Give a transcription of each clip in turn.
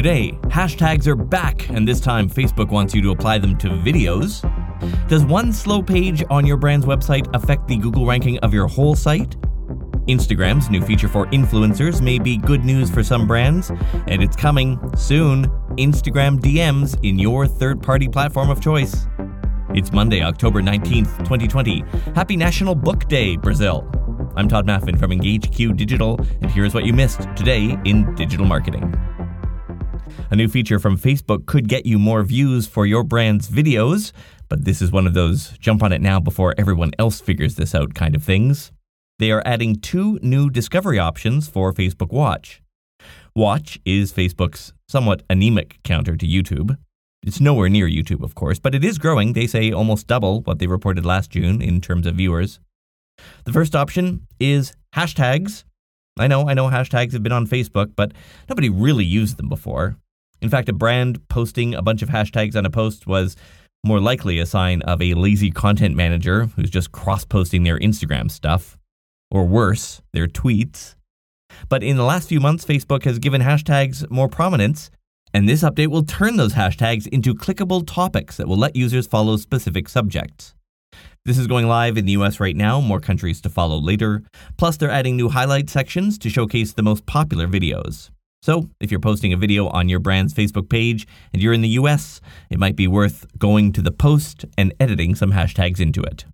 Today, hashtags are back, and this time Facebook wants you to apply them to videos. Does one slow page on your brand's website affect the Google ranking of your whole site? Instagram's new feature for influencers may be good news for some brands, and it's coming soon. Instagram DMs in your third-party platform of choice. It's Monday, October 19th, 2020. Happy National Book Day, Brazil. I'm Todd Maffin from EngageQ Digital, and here's what you missed today in digital marketing. A new feature from Facebook could get you more views for your brand's videos, but this is one of those jump on it now before everyone else figures this out kind of things. They are adding 2 new discovery options for Facebook Watch. Watch is Facebook's somewhat anemic counter to YouTube. It's nowhere near YouTube, of course, but it is growing. They say almost double what they reported last June in terms of viewers. The first option is hashtags. I know hashtags have been on Facebook, but nobody really used them before. In fact, a brand posting a bunch of hashtags on a post was more likely a sign of a lazy content manager who's just cross-posting their Instagram stuff. Or worse, their tweets. But in the last few months, Facebook has given hashtags more prominence, and this update will turn those hashtags into clickable topics that will let users follow specific subjects. This is going live in the US right now, more countries to follow later. Plus, they're adding new highlight sections to showcase the most popular videos. So, if you're posting a video on your brand's Facebook page and you're in the US, it might be worth going to the post and editing some hashtags into it.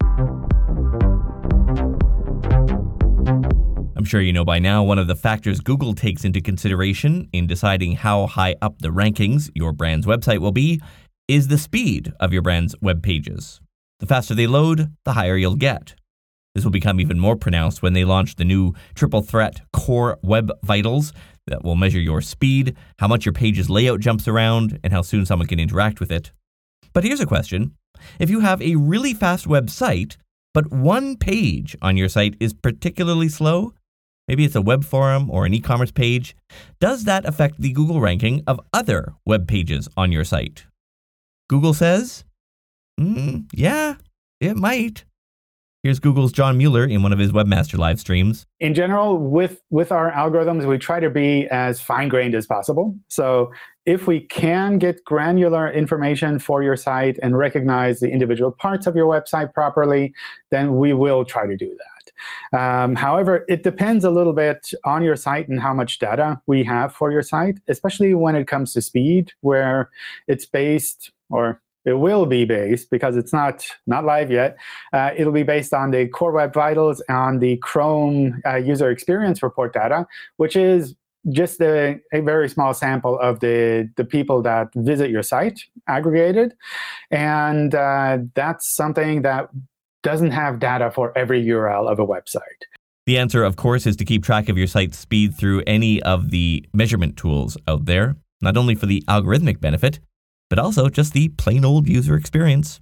I'm sure you know by now one of the factors Google takes into consideration in deciding how high up the rankings your brand's website will be is the speed of your brand's web pages. The faster they load, the higher you'll get. This will become even more pronounced when they launch the new triple threat Core Web Vitals that will measure your speed, how much your page's layout jumps around, and how soon someone can interact with it. But here's a question. If you have a really fast website, but one page on your site is particularly slow, maybe it's a web forum or an e-commerce page, does that affect the Google ranking of other web pages on your site? Google says, yeah, it might. Here's Google's John Mueller in one of his Webmaster live streams. In general, with our algorithms, we try to be as fine-grained as possible. So if we can get granular information for your site and recognize the individual parts of your website properly, then we will try to do that. However, it depends a little bit on your site and how much data we have for your site, especially when it comes to speed, where it's based, or it will be based, because it's not live yet. It'll be based on the Core Web Vitals and the Chrome user experience report data, which is just a very small sample of the people that visit your site, aggregated. And that's something that doesn't have data for every URL of a website. The answer, of course, is to keep track of your site's speed through any of the measurement tools out there, not only for the algorithmic benefit, but also just the plain old user experience.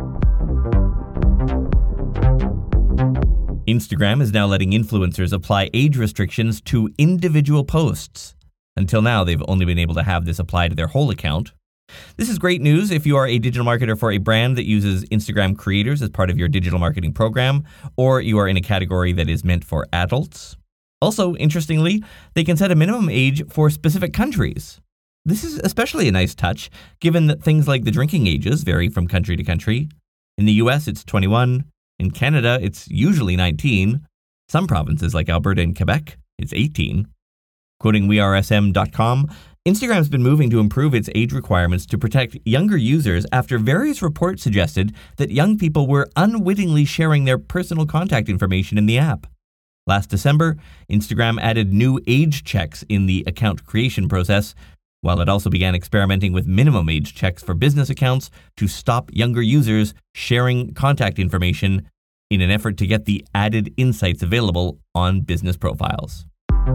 Instagram is now letting influencers apply age restrictions to individual posts. Until now, they've only been able to have this apply to their whole account. This is great news if you are a digital marketer for a brand that uses Instagram creators as part of your digital marketing program, or you are in a category that is meant for adults. Also, interestingly, they can set a minimum age for specific countries. This is especially a nice touch, given that things like the drinking ages vary from country to country. In the US, it's 21. In Canada, it's usually 19. Some provinces like Alberta and Quebec, it's 18. Quoting wearesm.com, Instagram's been moving to improve its age requirements to protect younger users after various reports suggested that young people were unwittingly sharing their personal contact information in the app. Last December, Instagram added new age checks in the account creation process, while it also began experimenting with minimum age checks for business accounts to stop younger users sharing contact information in an effort to get the added insights available on business profiles.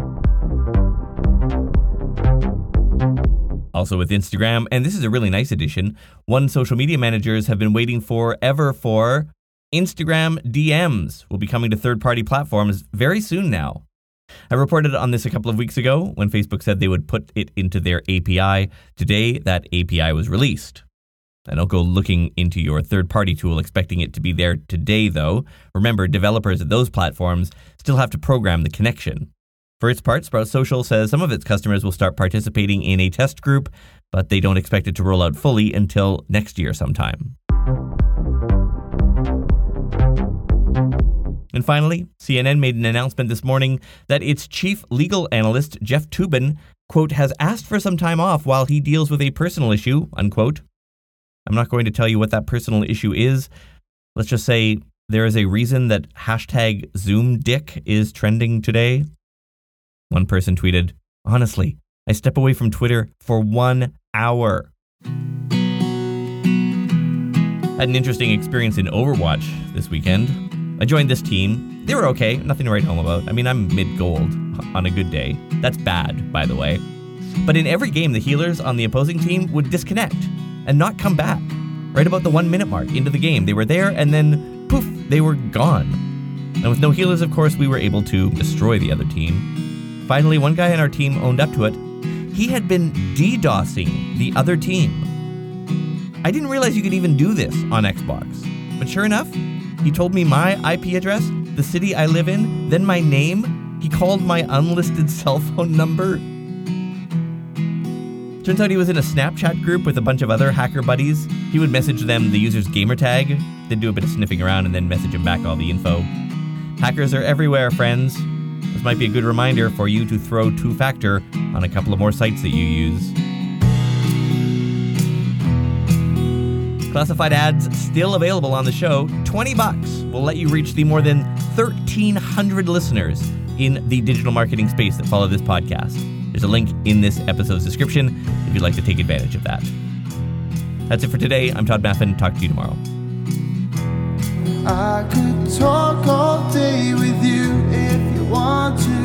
Also with Instagram, and this is a really nice addition, one social media managers have been waiting forever for Instagram DMs will be coming to third-party platforms very soon now. I reported on this a couple of weeks ago when Facebook said they would put it into their API. Today, that API was released. I don't go looking into your third-party tool expecting it to be there today, though. Remember, developers at those platforms still have to program the connection. For its part, Sprout Social says some of its customers will start participating in a test group, but they don't expect it to roll out fully until next year sometime. And finally, CNN made an announcement this morning that its chief legal analyst, Jeff Toobin, quote, has asked for some time off while he deals with a personal issue, unquote. I'm not going to tell you what that personal issue is. Let's just say there is a reason that hashtag ZoomDick is trending today. One person tweeted, honestly, I step away from Twitter for 1 hour. Had an interesting experience in Overwatch this weekend. I joined this team. They were okay, nothing to write home about. I mean, I'm mid-gold on a good day. That's bad, by the way. But in every game, the healers on the opposing team would disconnect and not come back. Right about the 1 minute mark into the game, they were there and then, poof, they were gone. And with no healers, of course, we were able to destroy the other team. Finally, one guy on our team owned up to it. He had been DDoSing the other team. I didn't realize you could even do this on Xbox. But sure enough, he told me my IP address, the city I live in, then my name. He called my unlisted cell phone number. Turns out he was in a Snapchat group with a bunch of other hacker buddies. He would message them the user's gamertag, then do a bit of sniffing around and then message him back all the info. Hackers are everywhere, friends. This might be a good reminder for you to throw two-factor on a couple of more sites that you use. Classified ads still available on the show. $20 will let you reach the more than 1,300 listeners in the digital marketing space that follow this podcast. There's a link in this episode's description if you'd like to take advantage of that. That's it for today. I'm Todd Maffin. Talk to you tomorrow. I could talk all day with you if you want to.